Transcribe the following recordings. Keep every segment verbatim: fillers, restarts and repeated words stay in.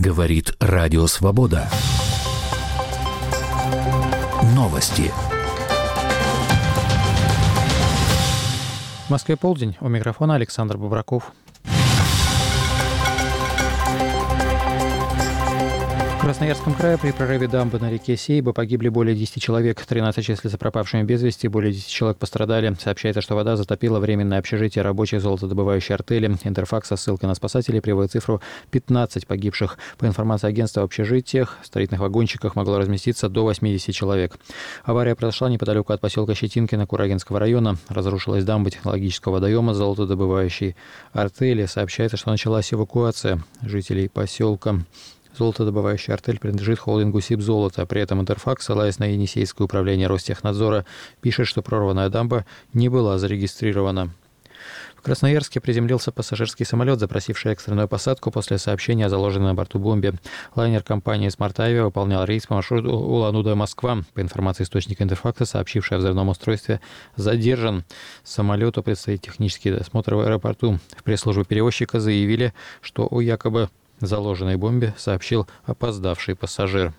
Говорит Радио Свобода. Новости. В Москве полдень. У микрофона Александр Бобраков. В Красноярском крае при прорыве дамбы на реке Сейба погибли более десяти человек. тринадцать числятся пропавшими без вести, более десяти человек пострадали. Сообщается, что вода затопила временное общежитие рабочих золотодобывающей артели. Интерфакс со ссылкой на спасателей приводит цифру пятнадцать погибших. По информации агентства, в общежитиях, в строительных вагончиках могло разместиться до восьмидесяти человек. Авария произошла неподалеку от поселка Щетинкино Курагинского района. Разрушилась дамба технологического водоема золотодобывающей артели. Сообщается, что началась эвакуация жителей поселка. Золотодобывающая артель принадлежит холдингу «Сибзолото». При этом Интерфакс, ссылаясь на Енисейское управление Ростехнадзора, пишет, что прорванная дамба не была зарегистрирована. В Красноярске приземлился пассажирский самолет, запросивший экстренную посадку после сообщения о заложенной на борту бомбе. Лайнер компании Smart Avia выполнял рейс по маршруту Улан-Удэ-Москва. По информации источника Интерфакса, сообщивший о взрывном устройстве, задержан. Самолету предстоит технический досмотр в аэропорту. В пресс-службе перевозчика заявили, что о якобы заложенной бомбе сообщил опоздавший пассажир.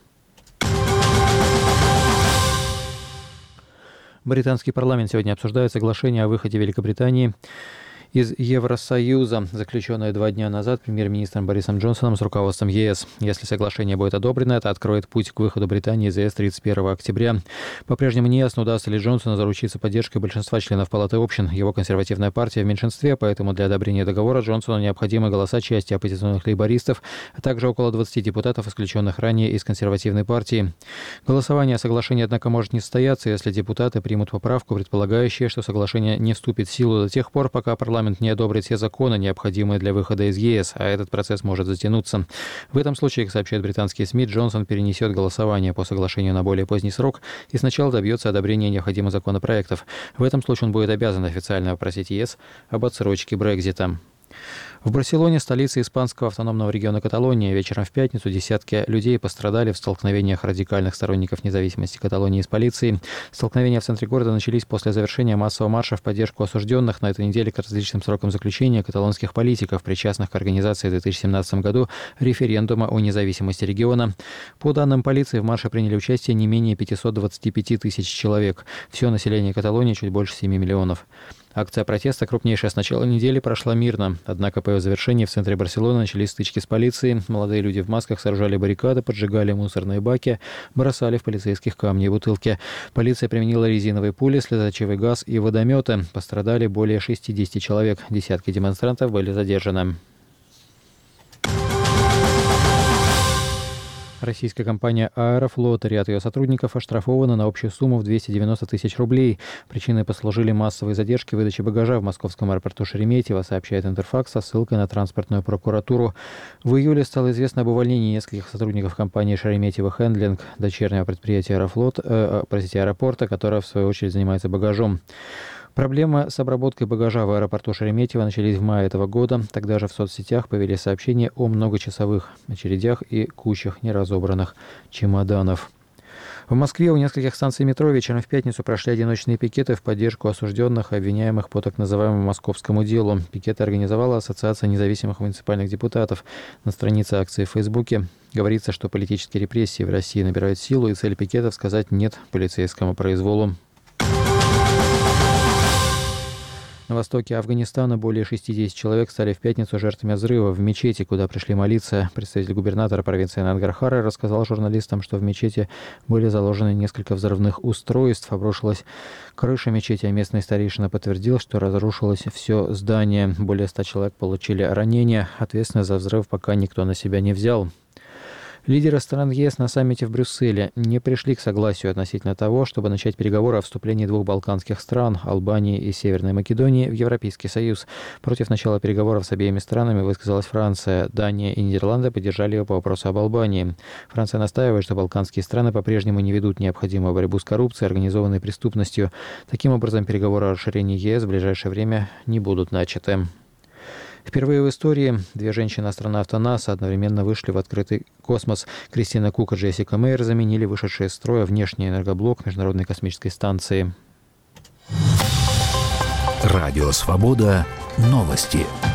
Британский парламент сегодня обсуждает соглашение о выходе Великобритании из Евросоюза, заключенное два дня назад премьер-министром Борисом Джонсоном с руководством ЕС. Если соглашение будет одобрено, это откроет путь к выходу Британии из ЕС тридцать первого октября. По-прежнему не ясно, удастся ли Джонсону заручиться поддержкой большинства членов Палаты общин. Его консервативная партия в меньшинстве, поэтому для одобрения договора Джонсону необходимы голоса части оппозиционных лейбористов, а также около двадцати депутатов, исключенных ранее из консервативной партии. Голосование о соглашении, однако, может не состояться, если депутаты примут поправку, предполагающую, что соглашение не вступит в силу до тех пор, пока парламент не одобрит все законы, необходимые для выхода из ЕС, а этот процесс может затянуться. В этом случае, как сообщают британские СМИ, Джонсон перенесет голосование по соглашению на более поздний срок и сначала добьется одобрения необходимых законопроектов. В этом случае он будет обязан официально попросить ЕС об отсрочке Брексита. В Барселоне, столице испанского автономного региона Каталония, вечером в пятницу десятки людей пострадали в столкновениях радикальных сторонников независимости Каталонии с полицией. Столкновения в центре города начались после завершения массового марша в поддержку осужденных на этой неделе к различным срокам заключения каталонских политиков, причастных к организации в две тысячи семнадцатом году референдума о независимости региона. По данным полиции, в марше приняли участие не менее пятьсот двадцать пять тысяч человек. Все население Каталонии чуть больше семи миллионов. Акция протеста, крупнейшая с начала недели, прошла мирно. Однако по ее завершении в центре Барселоны начались стычки с полицией. Молодые люди в масках сооружали баррикады, поджигали мусорные баки, бросали в полицейских камни и бутылки. Полиция применила резиновые пули, слезоточивый газ и водометы. Пострадали более шестидесяти человек. Десятки демонстрантов были задержаны. Российская компания «Аэрофлот» и ряд ее сотрудников оштрафованы на общую сумму в двести девяносто тысяч рублей. Причиной послужили массовые задержки выдачи багажа в московском аэропорту Шереметьево, сообщает Интерфакс со ссылкой на транспортную прокуратуру. В июле стало известно об увольнении нескольких сотрудников компании «Шереметьево Хендлинг», дочернего предприятия «Аэрофлот», э, простите, аэропорта, которое в свою очередь занимается багажом. Проблемы с обработкой багажа в аэропорту Шереметьево начались в мае этого года. Тогда же в соцсетях появились сообщения о многочасовых очередях и кучах неразобранных чемоданов. В Москве у нескольких станций метро вечером в пятницу прошли одиночные пикеты в поддержку осужденных и обвиняемых по так называемому московскому делу. Пикеты организовала Ассоциация независимых муниципальных депутатов. На странице акции в Фейсбуке говорится, что политические репрессии в России набирают силу, и цель пикетов — сказать «нет» полицейскому произволу. На востоке Афганистана более шестидесяти человек стали в пятницу жертвами взрыва в мечети, куда пришли молиться. Представитель губернатора провинции Нангархара рассказал журналистам, что в мечети были заложены несколько взрывных устройств. Обрушилась крыша мечети, а местный старейшина подтвердил, что разрушилось все здание. Более ста человек получили ранения. Ответственность за взрыв пока никто на себя не взял. Лидеры стран ЕС на саммите в Брюсселе не пришли к согласию относительно того, чтобы начать переговоры о вступлении двух балканских стран – Албании и Северной Македонии – в Европейский Союз. Против начала переговоров с обеими странами высказалась Франция. Дания и Нидерланды поддержали ее по вопросу об Албании. Франция настаивает, что балканские страны по-прежнему не ведут необходимую борьбу с коррупцией и организованной преступностью. Таким образом, переговоры о расширении ЕС в ближайшее время не будут начаты. Впервые в истории две женщины-астронавта НАСА одновременно вышли в открытый космос. Кристина Кук и Джессика Мейер заменили вышедший из строя внешний энергоблок Международной космической станции. Радио «Свобода». Новости.